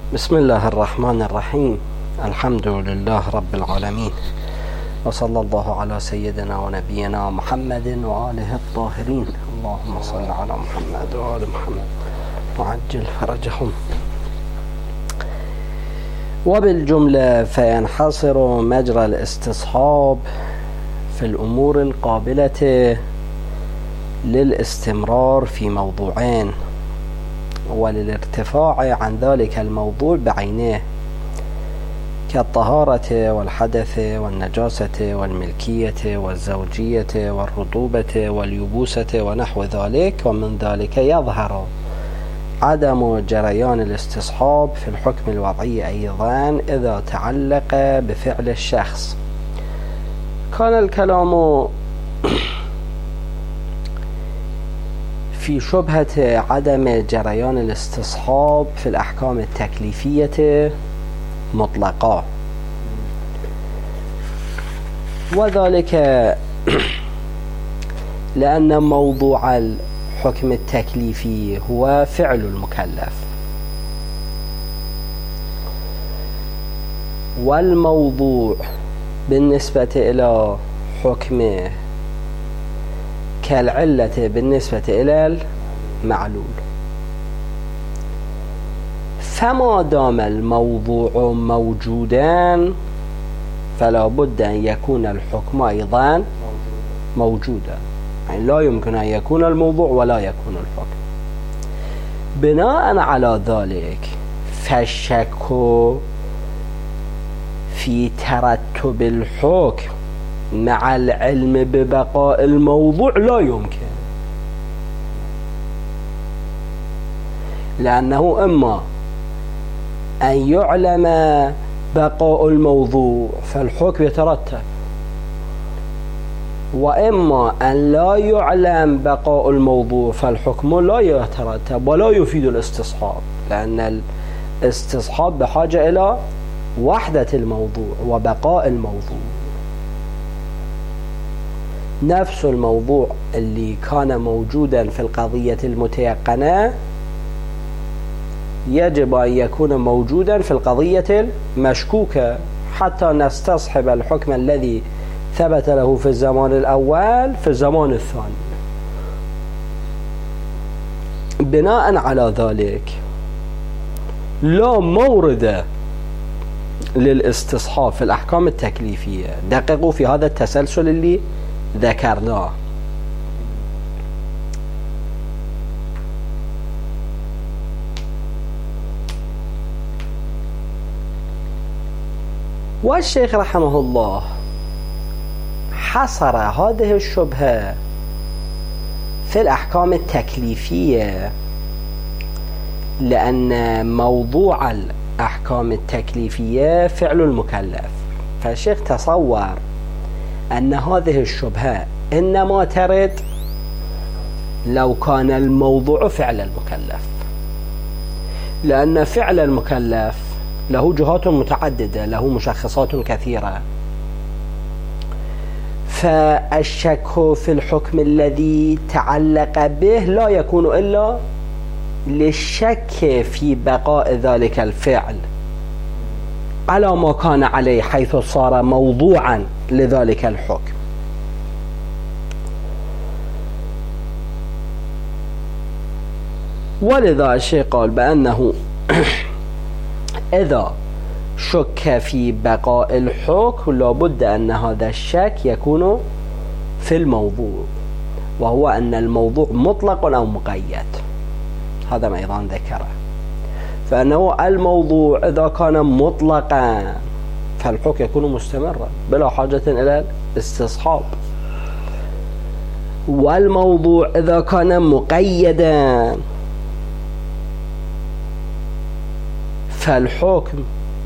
بسم الله الرحمن الرحيم. الحمد لله رب العالمين، وصلى الله على سيدنا ونبينا محمد وآله الطاهرين. اللهم صل على محمد وآل محمد وعجل فرجهم. وبالجملة فينحصر مجرى الاستصحاب في الأمور القابلة للاستمرار في موضوعين، وللارتفاع عن ذلك الموضوع بعينه، كالطهارة والحدث والنجاسة والملكية والزوجية والرطوبة واليبوسة ونحو ذلك. ومن ذلك يظهر عدم جريان الاستصحاب في الحكم الوضعي أيضا إذا تعلق بفعل الشخص. كان الكلام في شبهة عدم جريان الاستصحاب في الأحكام التكليفية مطلقة، وذلك لأن موضوع الحكم التكليفي هو فعل المكلف، والموضوع بالنسبة إلى حكمه كالعلة بالنسبة إلى المعلول. فما دام الموضوع موجودا فلا بد أن يكون الحكم أيضا موجودا، يعني لا يمكن أن يكون الموضوع ولا يكون الحكم. بناء على ذلك فالشك في ترتب الحكم مع العلم ببقاء الموضوع لا يمكن، لأنه إما أن يعلم بقاء الموضوع فالحكم يترتب، وإما أن لا يعلم بقاء الموضوع فالحكم لا يترتب ولا يفيد الاستصحاب، لأن الاستصحاب بحاجة إلى وحدة الموضوع وبقاء الموضوع. نفس الموضوع اللي كان موجودا في القضية المتيقنة يجب أن يكون موجودا في القضية المشكوكة حتى نستصحب الحكم الذي ثبت له في الزمان الأول في الزمان الثاني. بناء على ذلك لا مورد للاستصحاب في الأحكام التكليفية. دققوا في هذا التسلسل اللي ذكرناه. والشيخ رحمه الله حصر هذه الشبهة في الأحكام التكليفية لأن موضوع الأحكام التكليفية فعل المكلف. فالشيخ تصور أن هذه الشبهة إنما ترد لو كان الموضوع فعل المكلف، لأن فعل المكلف له جهات متعددة، له مشخصات كثيرة. فالشك في الحكم الذي تعلق به لا يكون إلا للشك في بقاء ذلك الفعل على ما كان عليه حيث صار موضوعا لذلك الحكم. ولذا الشيخ قال بأنه إذا شك في بقاء الحكم لابد أن هذا الشك يكون في الموضوع، وهو أن الموضوع مطلق أو مقيد. هذا ما أيضا ذكره، فأنه الموضوع إذا كان مطلقا فالحكم يكون مستمرا بلا حاجة إلى الاستصحاب، والموضوع إذا كان مقيدا فالحكم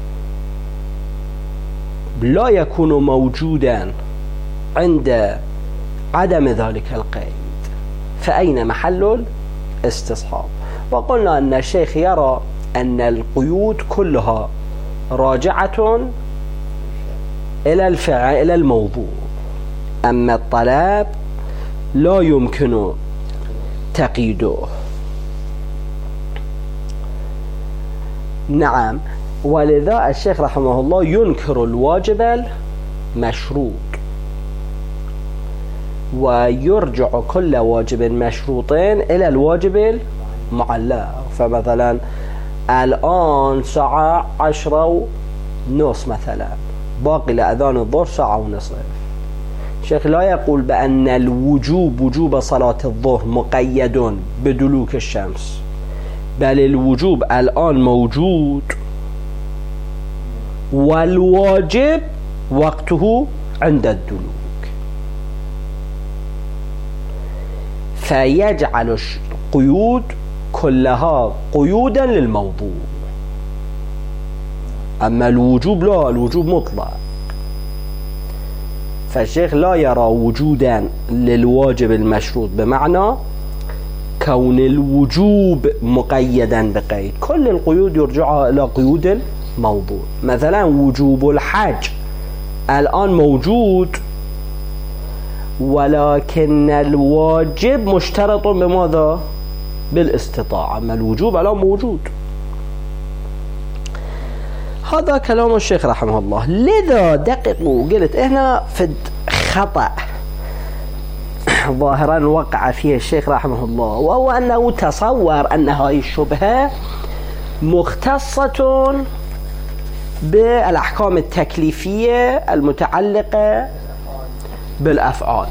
لا يكون موجودا عند عدم ذلك القيد. فأين محل الاستصحاب؟ وقلنا أن الشيخ يرى أن القيود كلها راجعة إلى الفعل إلى الموضوع، أما الطلب لا يمكن تقييده. نعم. ولذا الشيخ رحمه الله ينكر الواجب المشروط ويرجع كل واجب مشروطين إلى الواجب المعلق. فمثلا الآن ساعة 10:30 مثلا، باقي لأذان الظهر 1.5 ساعة. الشيخ لا يقول بأن وجوب صلاة الظهر مقيد بدلوك الشمس، بل الوجوب الآن موجود والواجب وقته عند الدلوك، فيجعل القيود كلها قيودا للموضوع. أما الوجوب لا، الوجوب مطلق. فالشيخ لا يرى وجودا للواجب المشروط بمعنى كون الوجوب مقيدا بقيد. كل القيود يرجع إلى قيود الموضوع. مثلا وجوب الحج الآن موجود، ولكن الواجب مشترط بماذا؟ بالاستطاعة. أما الوجوب الآن موجود. هذا كلام الشيخ رحمه الله. لذا دققوا، قلت هنا في خطأ ظاهرا وقع فيه الشيخ رحمه الله، وهو أنه تصور أن هذه الشبهة مختصة بالأحكام التكليفية المتعلقة بالأفعال،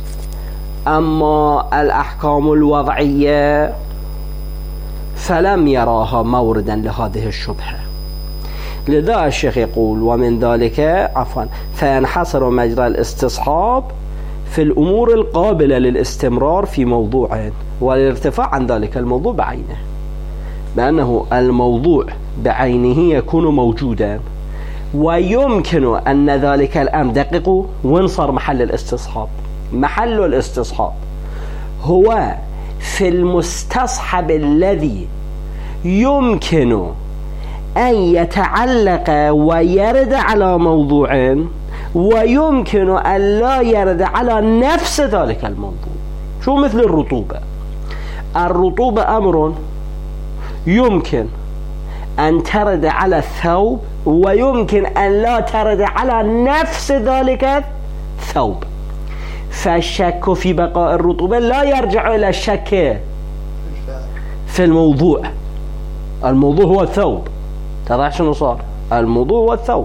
أما الأحكام الوضعية فلم يراها موردا لهذه الشبهة. لذا الشيخ يقول ومن ذلك فينحصر مجرى الاستصحاب في الأمور القابلة للاستمرار في موضوع والارتفاع عن ذلك الموضوع بعينه، بأنه الموضوع بعينه يكون موجودا ويمكن أن ذلك الأمر، دققوا وين صار محل الاستصحاب؟ محل الاستصحاب هو في المستصحب الذي يمكن أن يتعلق ويرد على موضوع ويمكن أن لا يرد على نفس ذلك الموضوع. شو مثل الرطوبة؟ الرطوبة أمر يمكن أن ترد على الثوب ويمكن أن لا ترد على نفس ذلك الثوب، فالشك في بقاء الرطوبة لا يرجع إلى الشك في الموضوع. الموضوع هو الثوب. تضع شنو صار؟ الموضوع هو الثوب.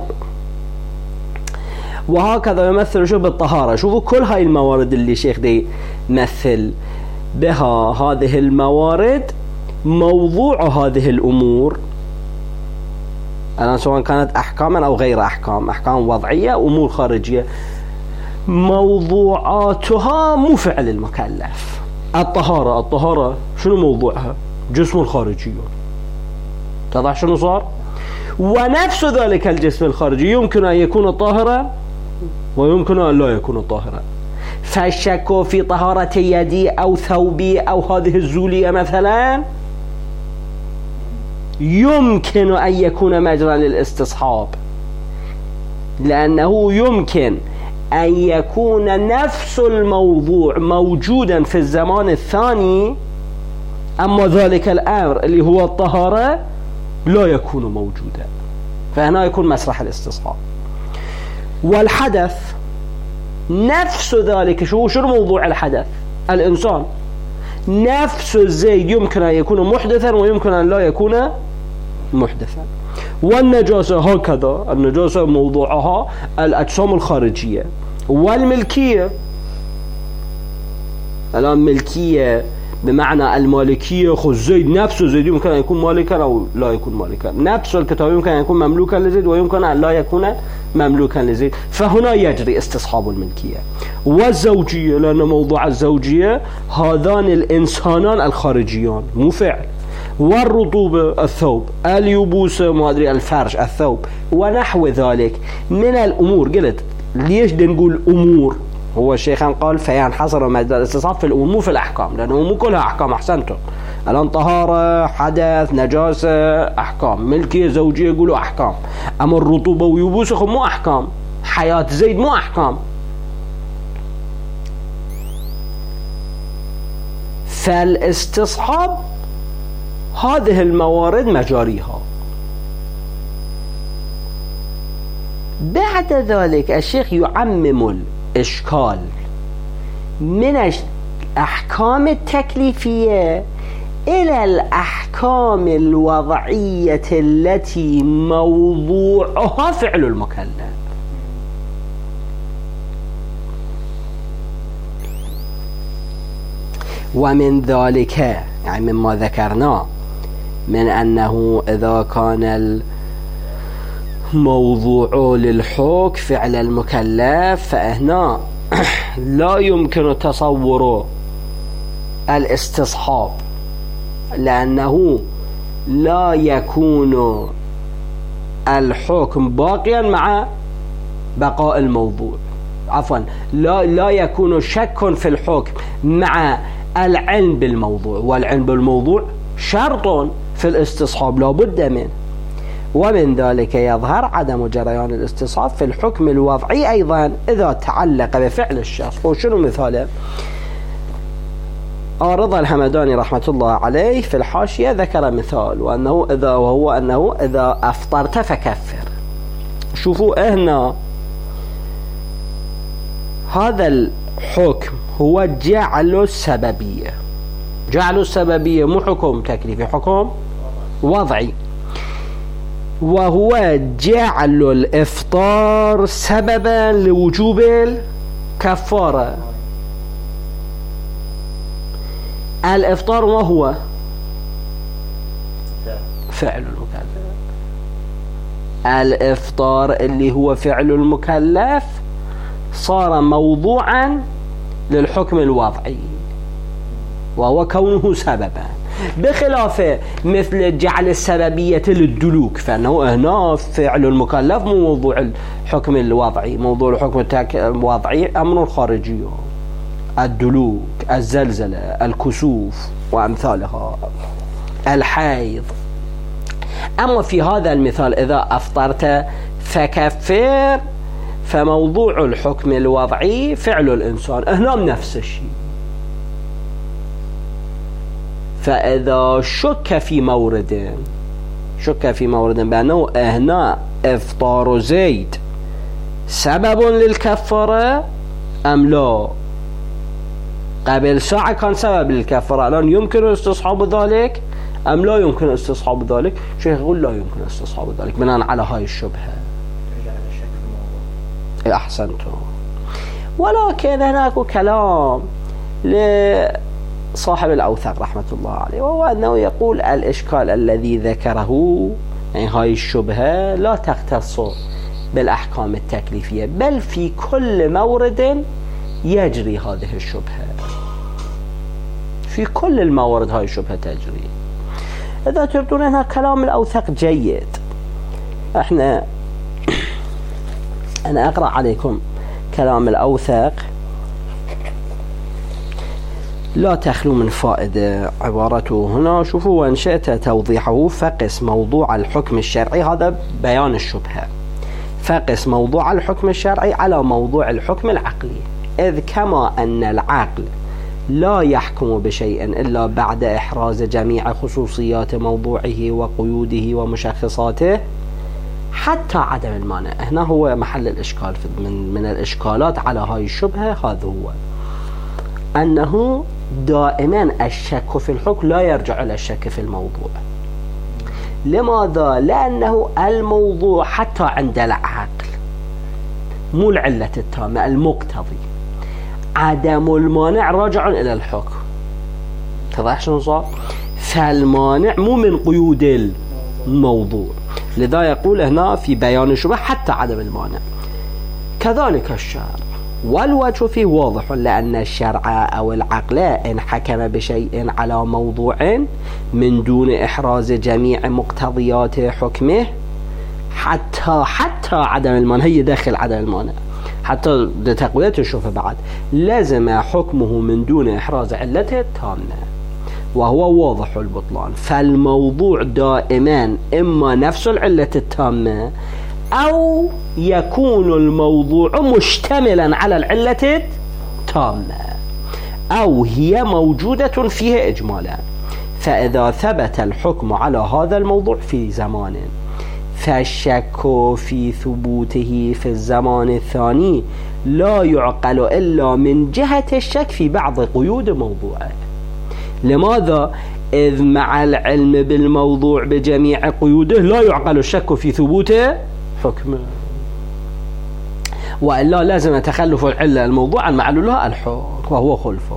وهكذا يمثل شو بالطهارة. شوفوا كل هاي الموارد اللي شيخ دي مثل بها، هذه الموارد موضوع هذه الأمور الآن سواء كانت أحكاما أو غير أحكام، أحكام وضعية أمور خارجية، موضوعاتها مو فعل المكلف. الطهارة شنو موضوعها؟ جسم الخارجي. تضع شنو صار؟ ونفس ذلك الجسم الخارجي يمكن أن يكون طاهرا ويمكن أن لا يكون طاهرا. فالشك في طهارة يدي أو ثوبي أو هذه الزولية مثلا يمكن أن يكون مجرى للاستصحاب، لأنه يمكن أن يكون نفس الموضوع موجودا في الزمان الثاني، أما ذلك الأمر اللي هو الطهارة لا يكون موجودا، فهنا يكون مسرح الاستصحاب. والحدث نفس ذلك. شو موضوع الحدث؟ الإنسان نفس الزيد يمكن أن يكون محدثا ويمكن أن لا يكون محدثا. والنجاسة هكذا، النجاسة موضوعها الأجسام الخارجية. والملكية الآن ملكية بمعنى المالكية، خذ زيد نفسه، زيد يمكن أن يكون مالكا أو لا يكون مالكا، نفس الكتاب يمكن أن يكون مملوكا لزيد ويمكن أن لا يكون مملوكا لزيد، فهنا يجري استصحاب الملكية. والزوجية لأن موضوع الزوجية هذان الإنسانان الخارجيان مو فعل. والرطوبة الثوب، اليبوسة ما أدري الفرش الثوب، ونحو ذلك من الأمور. قلت ليش نقول أمور؟ هو الشيخ قال فينحصر مجرى الاستصحاب في الأمور مو في الأحكام، لأنه مو كلها أحكام. أحسنتم. الآن طهارة، حدث، نجاسة أحكام، ملكية، زوجية يقولوا أحكام، أما الرطوبة ويبوسة مو أحكام، حياة زيد مو أحكام. فالاستصحاب هذه الموارد مجاريها، بعد ذلك الشيخ يعمم الإشكال من الأحكام التكليفية إلى الأحكام الوضعية التي موضوعها فعل المكلف. ومن ذلك يعني مما ذكرناه من أنه إذا كان الموضوع للحكم فعل المكلف فهنا لا يمكن تصور الاستصحاب، لأنه لا يكون الحكم باقيا مع بقاء الموضوع، عفوا لا يكون شك في الحكم مع العلم بالموضوع، والعلم بالموضوع شرط في الاستصحاب لا بد منه. ومن ذلك يظهر عدم جريان الاستصحاب في الحكم الوضعي أيضا إذا تعلق بفعل الشخص. وشنو مثاله؟ رضا الهمداني رحمة الله عليه في الحاشية ذكر مثال وهو أنه إذا أفطرت فكفر. شوفوا هنا هذا الحكم هو جعل السببية. جعل السببية مو حكم تكليفي، حكم وضعي، وهو جعل الإفطار سببا لوجوب الكفارة. الإفطار ما هو؟ فعل المكلف. الإفطار اللي هو فعل المكلف صار موضوعا للحكم الوضعي وهو كونه سببا، بخلاف مثل جعل السببية للدلوك فإنه هنا فعل المكلف مو موضوع الحكم الوضعي. موضوع الحكم الوضعي أمر خارجي، الدلوك، الزلزلة، الكسوف وأمثالها، الحيض. أما في هذا المثال إذا أفطرت فكفر فموضوع الحكم الوضعي فعل الإنسان، هنا نفس الشيء. فإذا شك في مورد بأنه هنا إفطار زيد سبب للكفارة أم لا، قبل ساعة كان سبب للكفارة، الآن يمكن استصحاب ذلك أم لا يمكن استصحاب ذلك؟ شيخ يقول لا يمكن استصحاب ذلك بناء على هاي الشبهة. أحسنتم. ولكن هناك كلام لصاحب الأوثق رحمة الله عليه، وهو أنه يقول الإشكال الذي ذكره يعني هاي الشبهة لا تختص بالأحكام التكليفية، بل في كل مورد يجري هذه الشبهة. في كل الموارد هاي الشبهة تجري. إذا تردون هنا كلام الأوثق جيد. أنا أقرأ عليكم كلام الأوثق لا تخلو من فائدة عبارته هنا. شوفوا: وإن شئت توضيحه فقس موضوع الحكم الشرعي، هذا بيان الشبهة، فقس موضوع الحكم الشرعي على موضوع الحكم العقلي، إذ كما أن العقل لا يحكم بشيء إلا بعد إحراز جميع خصوصيات موضوعه وقيوده ومشخصاته حتى عدم المانع. هنا هو محل الإشكال من الإشكالات على هاي الشبهة. هذا هو أنه دائما الشك في الحكم لا يرجع إلى الشك في الموضوع. لماذا؟ لأنه الموضوع حتى عند العقل مو العلة التامة المقتضي، عدم المانع راجع إلى الحكم. تضح شنو صار؟ فالمانع مو من قيود الموضوع، لذا يقول هنا في بيان الشبهة حتى عدم المانع. كذلك الشرع، والوجه فيه واضح، لأن الشرع أو العقل إن حكم بشيء على موضوع من دون إحراز جميع مقتضيات حكمه حتى عدم المانع، هي داخل عدم المانع حتى لتقوية الشبهة بعد، لازم حكمه من دون إحراز علته التامة، وهو واضح البطلان. فالموضوع دائما إما نفس العلة التامة أو يكون الموضوع مشتملا على العلة التامة أو هي موجودة فيه إجمالا. فإذا ثبت الحكم على هذا الموضوع في زمان فالشك في ثبوته في الزمان الثاني لا يعقل إلا من جهة الشك في بعض قيود موضوعه. لماذا؟ إذ مع العلم بالموضوع بجميع قيوده لا يعقل الشك في ثبوت حكمه، وإلا لازم تخلف العلة الموضوع عن معلولها الحكم وهو خلفه.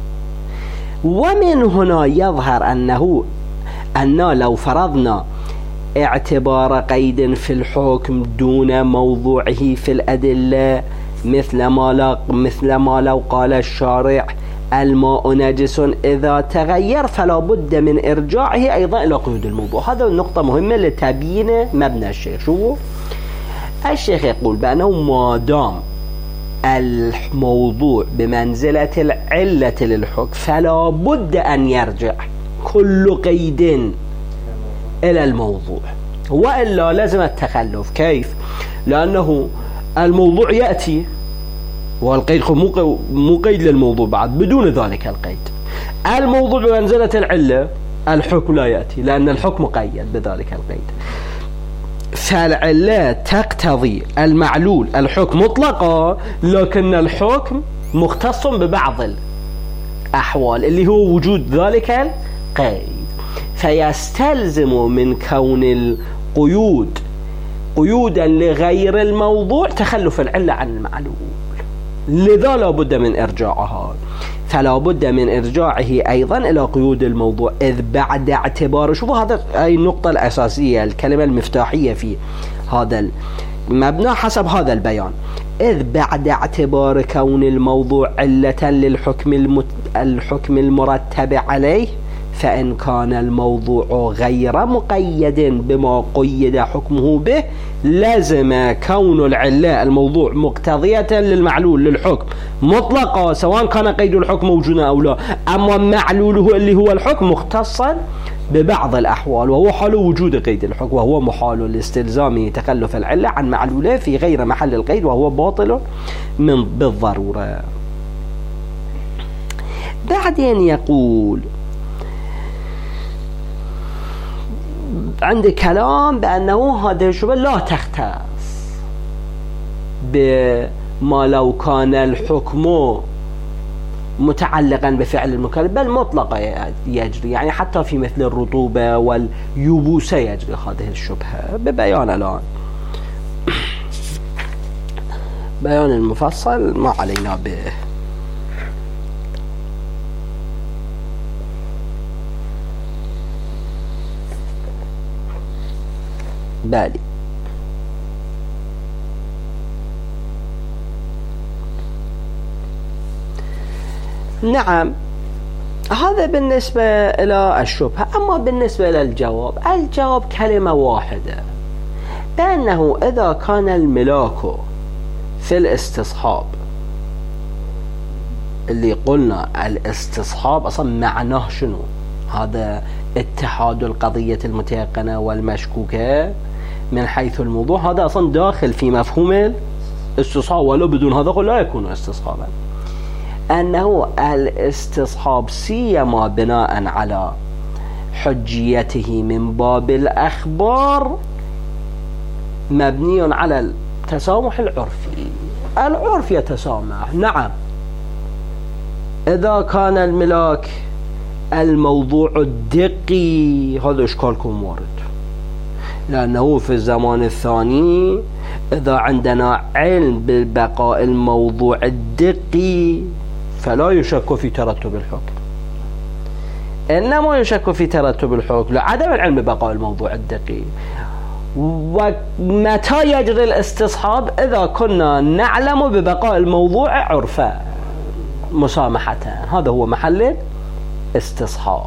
ومن هنا يظهر أن لو فرضنا اعتبار قيد في الحكم دون موضوعه في الأدلة، مثل ما لو قال الشارع الماء نجس إذا تغير، فلا بد من إرجاعه أيضا إلى قيود الموضوع. هذا النقطة مهمة لتبيين مبنى الشيخ. شو الشيخ يقول؟ بأنه ما دام الموضوع بمنزلة العلة للحكم فلا بد أن يرجع كل قيد إلى الموضوع، وإلا لازم التخلف. كيف؟ لأنه الموضوع يأتي والقيد مو قيد للموضوع بعد، بدون ذلك القيد الموضوع بمنزلة العلة، الحكم لا يأتي لأن الحكم مقيد بذلك القيد. فالعلة تقتضي المعلول الحكم مطلقا، لكن الحكم مختص ببعض الأحوال اللي هو وجود ذلك القيد، فيستلزم من كون القيود قيودا لغير الموضوع تخلف العلة عن المعلول، لذا لا بد من إرجاعها. فلا بد من إرجاعه أيضا إلى قيود الموضوع، إذ بعد اعتبار، شوفوا هذا أي النقطة الأساسية، الكلمة المفتاحية في هذا المبنى حسب هذا البيان، إذ بعد اعتبار كون الموضوع علة للحكم المرتب عليه، فإن كان الموضوع غير مقيد بما قيد حكمه به، لازم كون العلة الموضوع مقتضية للمعلول للحكم مطلقا، سواء كان قيد الحكم موجودا أو لا. أما معلوله اللي هو الحكم مختصا ببعض الأحوال، وهو حال وجود قيد الحكم، وهو محال لاستلزامه تخلف العلة عن معلوله في غير محل القيد، وهو باطل بالضرورة. بعدين يقول عندي كلام بأنه هذه الشبهة لا تختص بما لو كان الحكم متعلقا بفعل المكلف، بل مطلقا يجري، يعني حتى في مثل الرطوبة واليبوسة يجري هذه الشبهة ببيان الآن. بيان المفصل ما علينا به. بالي نعم، هذا بالنسبة إلى الشبهة. أما بالنسبة إلى الجواب كلمة واحدة، بأنه إذا كان الملاك في الاستصحاب، اللي قلنا الاستصحاب أصلا معناه شنو؟ هذا اتحاد القضية المتيقنة والمشكوكة من حيث الموضوع، هذا أصلا داخل في مفهوم الاستصحاب، ولو بدون هذا لا يكون استصحابا. أنه الاستصحاب سيما بناء على حجيته من باب الأخبار مبني على التسامح العرفي. العرف يتسامح، نعم، إذا كان الملاك الموضوع الدقي هذا إشكالكم وارد، لأنه في الزمان الثاني إذا عندنا علم ببقاء الموضوع الدقي فلا يشك في ترتب الحكم، إنما يشك في ترتب الحكم لعدم العلم ببقاء الموضوع الدقي. ومتى يجري الاستصحاب؟ إذا كنا نعلم ببقاء الموضوع عرفا مسامحة، هذا هو محل استصحاب.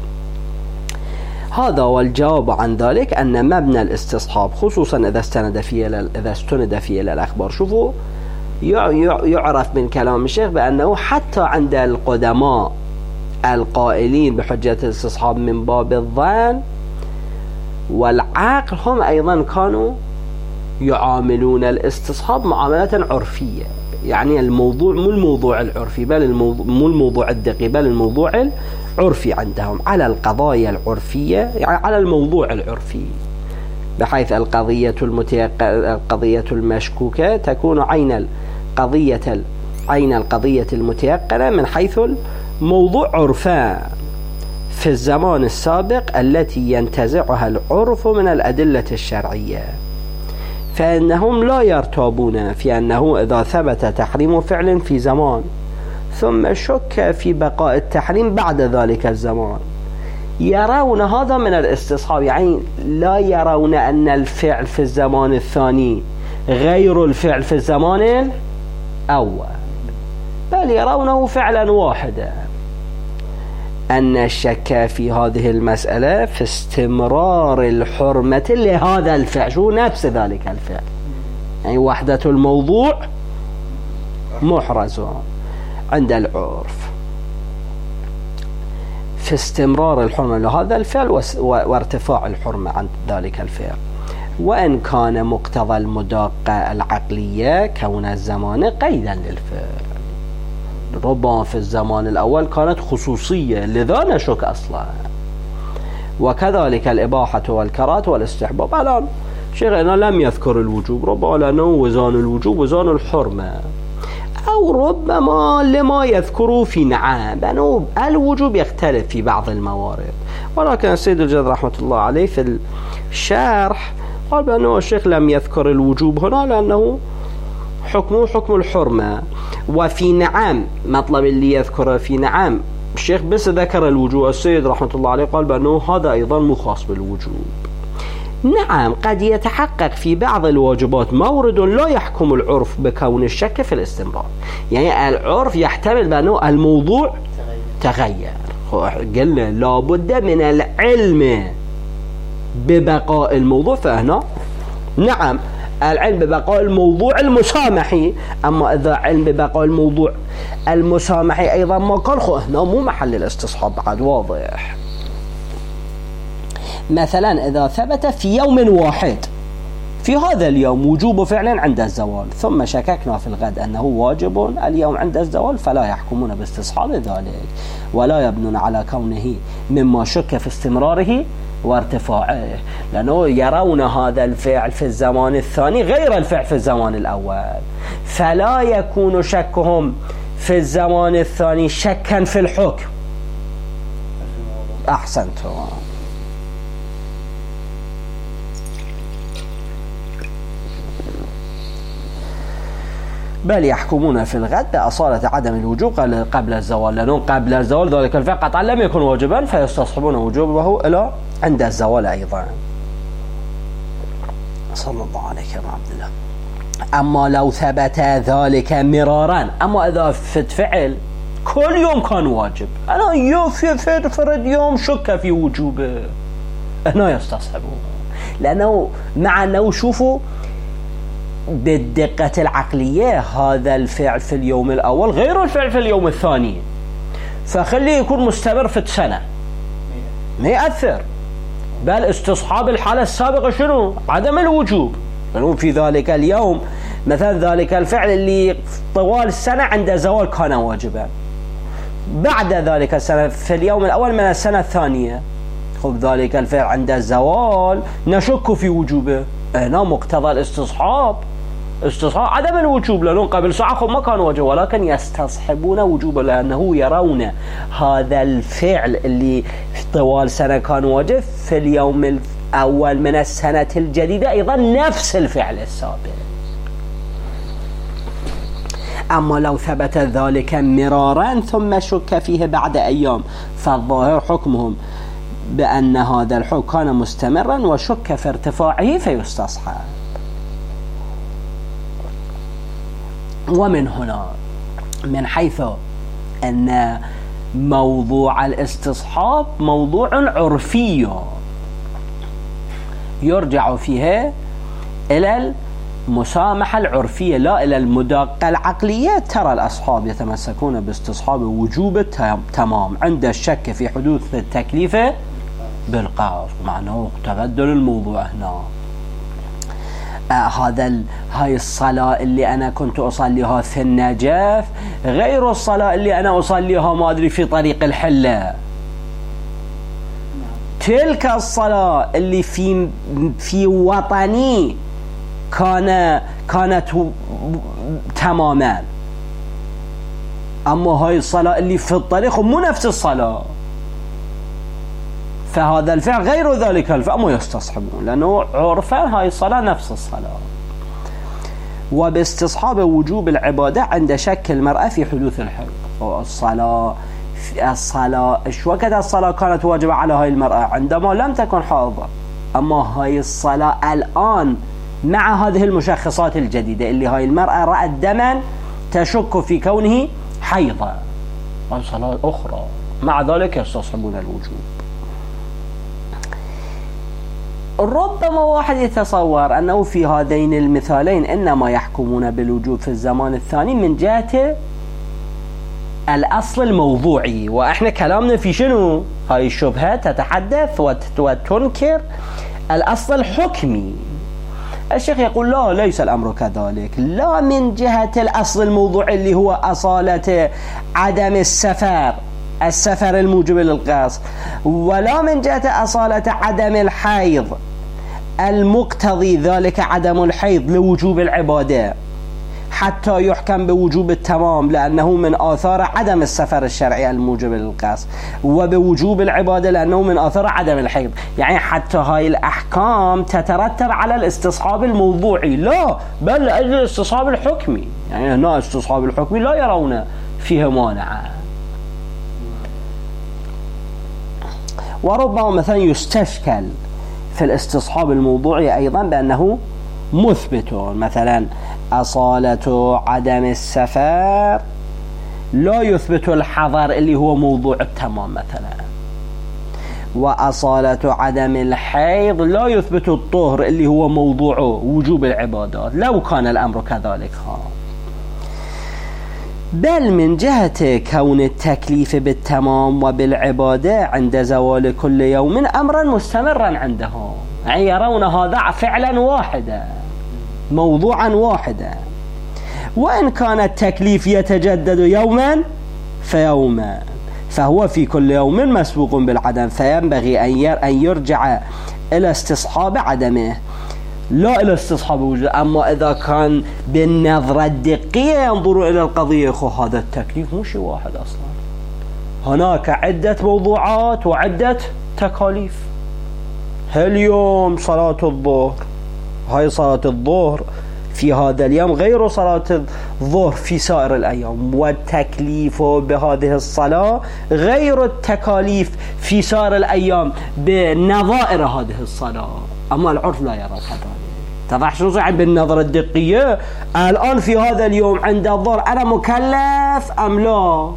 هذا والجواب عن ذلك أن مبنى الاستصحاب خصوصا إذا استند فيه إلى الأخبار، شوفوا يعرف من كلام الشيخ بأنه حتى عند القدماء القائلين بحجة الاستصحاب من باب الظن والعقل، هم أيضا كانوا يعاملون الاستصحاب معاملة عرفية، يعني الموضوع مو الموضوع العرفي بل مو الموضوع الدقيق بل الموضوع العرفي عندهم، على القضايا العرفية، يعني على الموضوع العرفي بحيث القضية المشكوكة تكون عين القضية المتيقنة من حيث الموضوع عرفان في الزمان السابق التي ينتزعها العرف من الأدلة الشرعية، فإنهم لا يرتابون في أنه إذا ثبت تحريم فعل في زمان ثم شك في بقاء التحريم بعد ذلك الزمان يرون هذا من الاستصحاب، يعني لا يرون أن الفعل في الزمان الثاني غير الفعل في الزمان الأول، بل يرونه فعلا واحدا. أن الشك في هذه المسألة في استمرار الحرمة لهذا الفعل، شو نفس ذلك الفعل، يعني وحدة الموضوع محرز عند العرف في استمرار الحرمة لهذا الفعل وارتفاع الحرمة عن ذلك الفعل، وإن كان مقتضى المداقة العقلية كون الزمان قيدا للفعل. ربما في الزمان الأول كانت خصوصية لذا نشك أصلا. وكذلك الإباحة والكراهة والاستحباب. الآن شيخنا لم يذكر الوجوب، ربما لأنه وزان الوجوب وزان الحرمة، أو ربما لما يذكروا في نعم بأنه الوجوب يختلف في بعض الموارد. ولكن السيد الجد رحمة الله عليه في الشرح قال بأنه الشيخ لم يذكر الوجوب هنا لأنه حكمه حكم الحرمة. وفي نعم مطلب اللي يذكره في نعم الشيخ بس ذكر الوجوب، السيد رحمة الله عليه قال بأنه هذا أيضا مخاص بالوجوب. نعم قد يتحقق في بعض الواجبات مورد لا يحكم العرف بكون الشك في الاستمرار، يعني العرف يحتمل بأنه الموضوع تغير، قلنا لابد من العلم ببقاء الموضوع، فهنا نعم العلم ببقاء الموضوع المسامحي، أما إذا علم ببقاء الموضوع المسامحي أيضا ما كان هنا مو محل الاستصحاب بعد واضح. مثلا إذا ثبت في يوم واحد في هذا اليوم وجوب فعل عند الزوال، ثم شككنا في الغد أنه واجب اليوم عند الزوال، فلا يحكمون باستصحاب ذلك ولا يبنون على كونه مما شك في استمراره وارتفاعه، لأنه يرون هذا الفعل في الزمان الثاني غير الفعل في الزمان الأول، فلا يكون شكهم في الزمان الثاني شكا في الحكم. أحسنتم. بل يحكمون في الغد بأصالة عدم الوجوب قبل الزوال، لأنه قبل الزوال ذلك الفعل قطعا لم يكن واجبا فيستصحبون وجوبه إلى عند الزوال أيضا. صلى الله عليه وسلم عبد الله. أما لو ثبت ذلك مرارا، أما إذا فعل كل يوم كان واجب، أنا يفرد يوم شك في وجوبه، هنا يستصحبون، لأنه مع أنه شوفوا بالدقة العقلية هذا الفعل في اليوم الأول غير الفعل في اليوم الثاني، فخليه يكون مستمر في السنة ما يأثر، بل استصحاب الحالة السابقة شنو؟ عدم الوجوب، لأنه في ذلك اليوم مثلا ذلك الفعل اللي طوال السنة عند زوال كان واجبا، بعد ذلك السنة في اليوم الأول من السنة الثانية خب ذلك الفعل عند الزوال نشك في وجوبه، هنا مقتضى الاستصحاب عدم الوجوب، لأنه قبل ساعة خب ما كان واجب، ولكن يستصحبون وجوبه لأنه يرون هذا الفعل اللي طوال سنة كان واجب في اليوم الأول من السنة الجديدة أيضا نفس الفعل السابق. أما لو ثبت ذلك مرارا ثم شك فيه بعد أيام فالظاهر حكمهم بأن هذا الحكم كان مستمرا وشك في ارتفاعه فيستصحب. ومن هنا من حيث أن موضوع الاستصحاب موضوع عرفي يرجع فيه إلى المسامحة العرفية لا إلى المداقة العقلية. ترى الأصحاب يتمسكون باستصحاب وجوب التمام عند الشك في حدوث التكليف بالقصد، مع أنه تبدل الموضوع هنا. هاي الصلاة اللي أنا كنت أصليها في النجف غير الصلاة اللي أنا أصليها ما أدري في طريق الحلة، تلك الصلاة اللي في وطني كانت تماما، أما هاي الصلاة اللي في الطريق مو نفس الصلاة، فهذا الفعل غير ذلك الفعل ما يستصحبون، لأنه عرفا هاي الصلاة نفس الصلاة. وباستصحاب وجوب العبادة عند شك المرأة في حدوث الحيض. الصلاة إيش وقت الصلاة كانت واجبة على هاي المرأة؟ عندما لم تكن حاضة. أما هاي الصلاة الآن مع هذه المشخصات الجديدة اللي هاي المرأة رأت دما تشك في كونه حيضة، هاي صلاة أخرى، مع ذلك يستصحبون الوجوب. ربما واحد يتصور أنه في هذين المثالين إنما يحكمون بالوجوب في الزمان الثاني من جهة الأصل الموضوعي، وإحنا كلامنا في شنو؟ هاي الشبهة تتحدث وتنكر الأصل الحكمي. الشيخ يقول لا، ليس الأمر كذلك، لا من جهة الأصل الموضوعي اللي هو أصالة عدم السفر الموجب للقصد، ولا من جهة أصالة عدم الحيض المقتضي ذلك عدم الحيض لوجوب العبادة حتى يحكم بوجوب التمام، لأنه من آثار عدم السفر الشرعي الموجب للقصد، وبوجوب العبادة لأنه من آثار عدم الحيض. يعني حتى هاي الأحكام تترتب على الاستصحاب الموضوعي، لا بل لأجل الاستصحاب الحكمي. يعني هنا استصحاب الحكمي لا يرون فيه مانعا. وربما مثلا يستشكل في الاستصحاب الموضوعي أيضا بأنه مثبت، مثلا أصالة عدم السفر لا يثبت الحظر اللي هو موضوع التمام مثلا، وأصالة عدم الحيض لا يثبت الطهر اللي هو موضوع وجوب العبادات، لو كان الأمر كذلك. بل من جهة كون التكليف بالتمام وبالعبادة عند زوال كل يوم أمرا مستمرا عندهم، يعني يرون هذا فعلا واحدا موضوعا واحدا، وإن كان التكليف يتجدد يوما فيوما فهو في كل يوم مسبوق بالعدم، فينبغي أن يرجع إلى استصحاب عدمه لا إلى استصحاب وجوده. أما إذا كان بالنظرة الدقيقة ينظروا إلى القضية، هذا التكليف مو شيء واحد أصلا، هناك عدة موضوعات وعدة تكاليف. اليوم صلاة الظهر، هاي صلاة الظهر في هذا اليوم غير صلاة الظهر في سائر الأيام، والتكليف بهذه الصلاة غير التكاليف في سائر الأيام بنظائر هذه الصلاة. أما العرف لا يرى كذلك. تضح شنو صعب بالنظرة الدقيقة؟ الآن في هذا اليوم عند الظهر أنا مكلف أم لا؟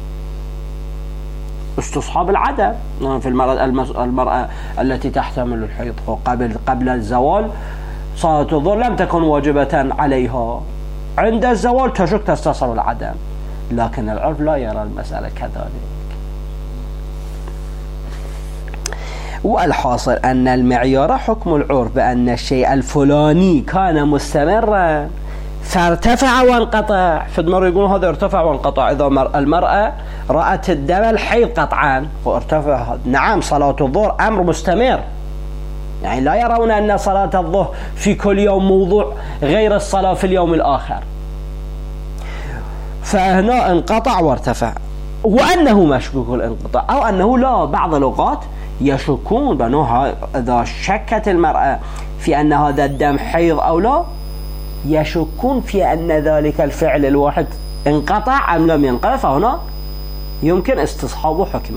استصحاب العدم. في المرأة التي تحتمل الحيض قبل الزوال صلاة الظهر لم تكن واجبة عليها، عند الزوال تشك تستصحب العدم، لكن العرف لا يرى المسألة كذلك. والحاصل أن المعيار حكم العرف بأن الشيء الفلاني كان مستمرا فارتفع وانقطع. في مرة يقولون هذا ارتفع وانقطع، إذا المرأة رأت الدم الحيض قطعا وارتفع، نعم صلاة الظهر أمر مستمر، يعني لا يرون أن صلاة الظهر في كل يوم موضوع غير الصلاة في اليوم الآخر، فهنا انقطع وارتفع، وأنه مشكوك الانقطاع، أو أنه لا. بعض اللغات يشكون بأنه إذا شكت المرأة في أن هذا الدم حيض أو لا، يشكون في أن ذلك الفعل الواحد انقطع أم لم ينقطع، فهنا يمكن استصحاب حكمه.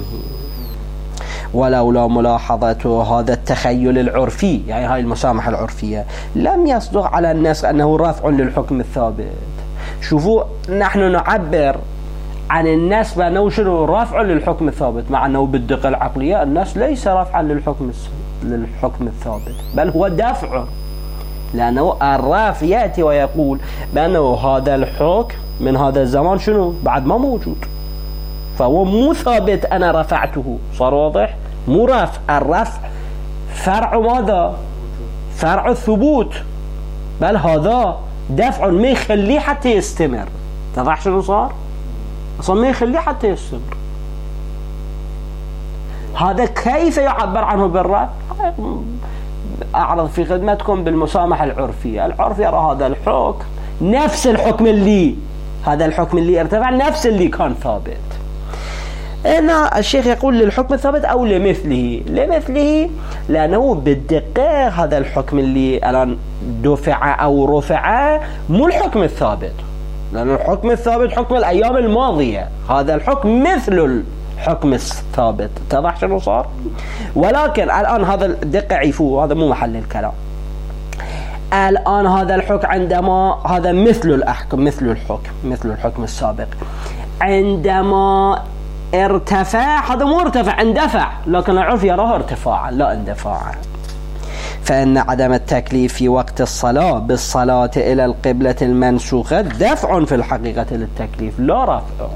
ولولا ملاحظة هذا التخيل العرفي، يعني هاي المسامحة العرفية، لم يصدق على الناس أنه رافع للحكم الثابت. شوفوا نحن نعبر عن الناس بأنه شنو رافع للحكم الثابت، مع أنه بالدقة العقلية الناس ليس رافعا للحكم الثابت، بل هو دافع، لأنه الراف يأتي ويقول بأنه هذا الحكم من هذا الزمان شنو بعد ما موجود، فهو مو ثابت أنا رفعته. صار واضح؟ مو رفع، الرفع فرع ماذا؟ فرع الثبوت، بل هذا دفع ما يخليه حتى يستمر. تضح شنو صار؟ أصلا ما يخليه حتى يستمر. هذا كيف يعبر عنه بالرأي؟ أعرض في خدمتكم بالمسامحة العرفية. العرف يرى هذا الحكم نفس الحكم اللي هذا الحكم اللي ارتفع نفس اللي كان ثابت. هنا الشيخ يقول للحكم الثابت أو لمثله. لمثله لأنه بالدقة هذا الحكم اللي الآن دفع أو رفع مو الحكم الثابت، لأن الحكم الثابت حكم الأيام الماضية، هذا الحكم مثل الحكم الثابت. اتضح شنو صار؟ ولكن الآن هذا الدقة عيفوه، هذا مو محل الكلام. الآن هذا الحكم عندما هذا مثل الأحكام مثل الحكم السابق، عندما ارتفع هذا مو ارتفع، اندفع، لكن العرف يراه ارتفاعا لا اندفاعا. فإن عدم التكليف في وقت الصلاة بالصلاة إلى القبلة المنسوخة دفع في الحقيقة للتكليف لا رفع.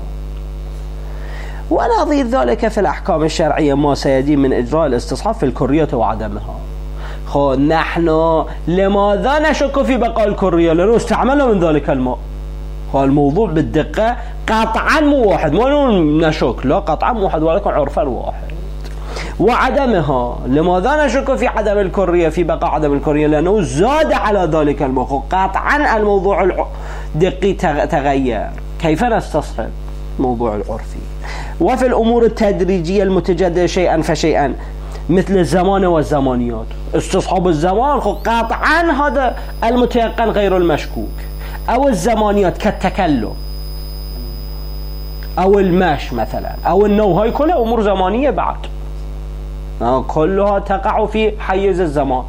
ونظير ذلك في الأحكام الشرعية ما سيدي من إجراء الاستصحاب في الكرية وعدمها. نحن لماذا نشك في بقاء الكرية؟ لأنه استعملنا من ذلك الماء. الموضوع بالدقة قطعا مو واحد، مو نشك، لا قطعا مو واحد، ولكن عرفا واحد. وعدمها، لماذا نشك في عدم الكرية في بقاء عدم الكرية؟ لأنه زاد على ذلك الموضوع، قطعا الموضوع الدقي تغير. كيف نستصحب؟ موضوع العرفي. وفي الأمور التدريجية المتجددة شيئا فشيئا مثل الزمان والزمانيات، استصحاب الزمان قطعا هذا المتيقن غير المشكوك، أو الزمانيات كالتكلم أو المشي مثلا أو النوم، هاي كلها أمور زمانية بعد، كلها تقع في حيز الزمان،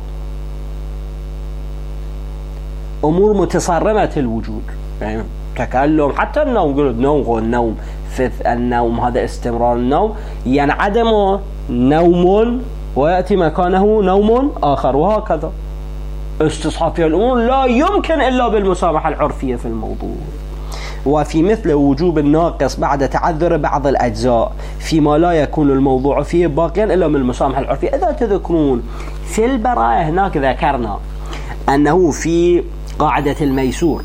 أمور متصرمة الوجود، يعني تكلم حتى النوم، قلت النوم في النوم هذا استمرار النوم، ينعدم نوم ويأتي مكانه نوم آخر، وهكذا استصحاب في الأمور لا يمكن إلا بالمسامحة العرفية في الموضوع. وفي مثل وجوب الناقص بعد تعذر بعض الأجزاء فيما لا يكون الموضوع فيه باقيا إلا من المسامحة العرفية. إذا تذكرون في البراءة هناك ذكرنا أنه في قاعدة الميسور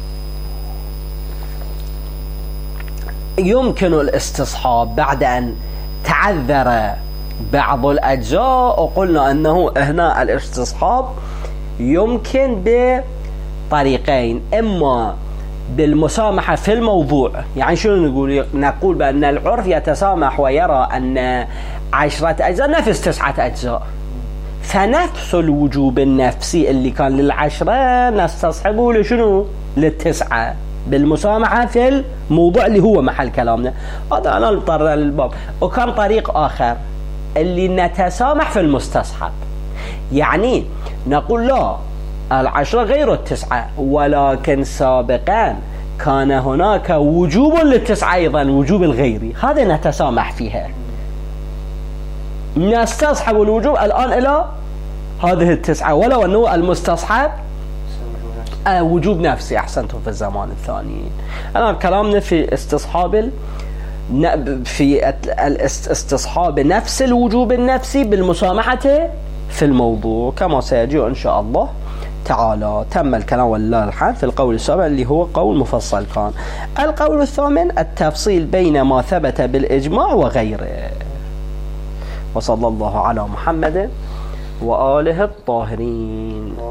يمكن الاستصحاب بعد أن تعذر بعض الأجزاء، وقلنا أنه هنا الاستصحاب يمكن بطريقين، إما بالمسامحة في الموضوع، يعني شنو نقول بأن العرف يتسامح ويرى أن 10 أجزاء نفس 9 أجزاء، فنفس الوجوب النفسي اللي كان لل10 نستصحبه لشنو؟ لل9 بالمسامحة في الموضوع اللي هو محل كلامنا. هذا أنا اضطر للباب. وكان طريق آخر اللي نتسامح في المستصحب، يعني نقول لا 10 غير 9، ولكن سابقا كان هناك وجوب لل9 أيضا، وجوب الغيري، هذا نتسامح فيها، نستصحب الوجوب الآن إلى هذه 9، ولو أنه المستصحب وجوب نفسي. أحسنتم في الزمان الثاني. أنا كلامنا في استصحاب استصحاب نفس الوجوب النفسي بالمسامحة في الموضوع كما سيجي إن شاء الله تعالى. تم الكلام والله الحال في القول السابع اللي هو قول مفصل كان. القول الثامن التفصيل بين ما ثبت بالإجماع وغيره. وصلى الله على محمد وآله الطاهرين.